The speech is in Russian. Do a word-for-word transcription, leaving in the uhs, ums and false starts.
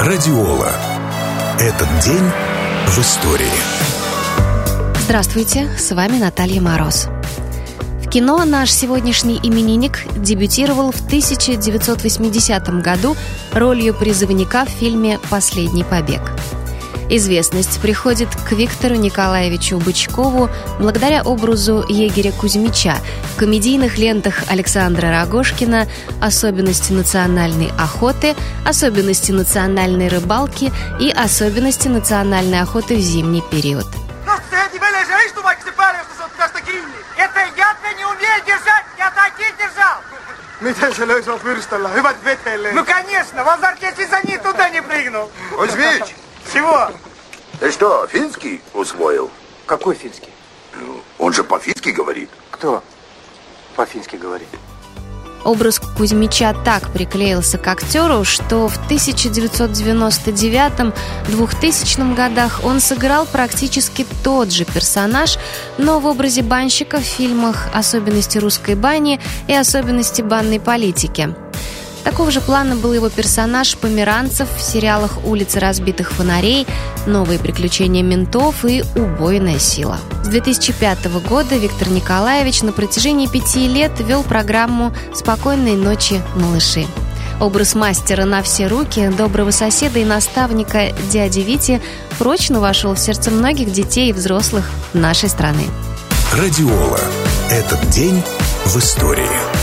Радиола. Этот день в истории. Здравствуйте, с вами Наталья Мороз. В кино наш сегодняшний именинник дебютировал в тысяча девятьсот восьмидесятом году ролью призывника в фильме «Последний побег». Известность приходит к Виктору Николаевичу Бычкову благодаря образу егеря Кузьмича в комедийных лентах Александра Рогожкина «Особенности национальной охоты», «Особенности национальной рыбалки» и «Особенности национальной охоты в зимний период». Это я-то не умею держать, я таких держал. Miten se löi sinut pyrstöllä? Hyvät veteille. Ну, конечно, в азарте за ней туда не прыгнул. Кузьмич! Чего? Ты что, финский усвоил? Какой финский? Ну, он же по-фински говорит. Кто по-фински говорит? Образ Кузьмича так приклеился к актеру, что в тысяча девятьсот девяносто девятом — двухтысячном годах он сыграл практически тот же персонаж, но в образе банщика в фильмах «Особенности русской бани» и «Особенности банной политики». Такого же плана был его персонаж Померанцев в сериалах «Улицы разбитых фонарей», «Новые приключения ментов» и «Убойная сила». С две тысячи пятого года Виктор Николаевич на протяжении пяти лет вел программу «Спокойной ночи, малыши». Образ мастера на все руки, доброго соседа и наставника дяди Вити прочно вошел в сердце многих детей и взрослых нашей страны. Радиола. Этот день в истории.